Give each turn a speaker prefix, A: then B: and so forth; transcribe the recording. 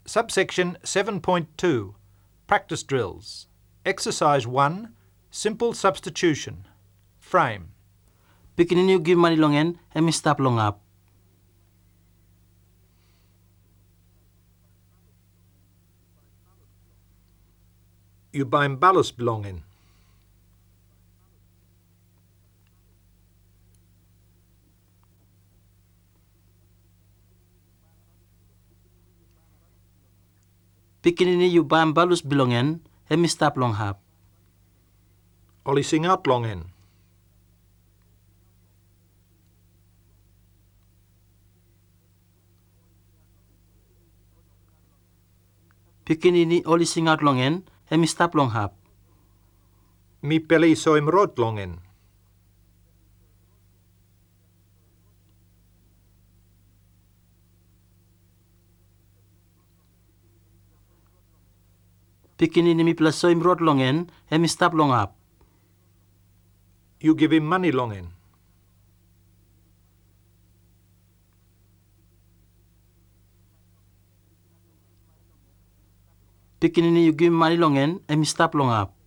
A: Subsection 7.2 Practice Drills. Exercise 1 Simple Substitution. Frame.
B: Bikinin you give money long en, and me stop long up.
A: You beim ballast belongin.
B: Bikinin you bam balus belongen, and me stop long hap.
A: Ollie sing out longin.
B: Bikinin oli singat long en, and me stop long hap.
A: Mi peli soim rod longin.
B: Bikinin mi plus soim rod long en, and me stop long hap.
A: You give him money longin.
B: Bikinin you give money long en, and me stop long hap.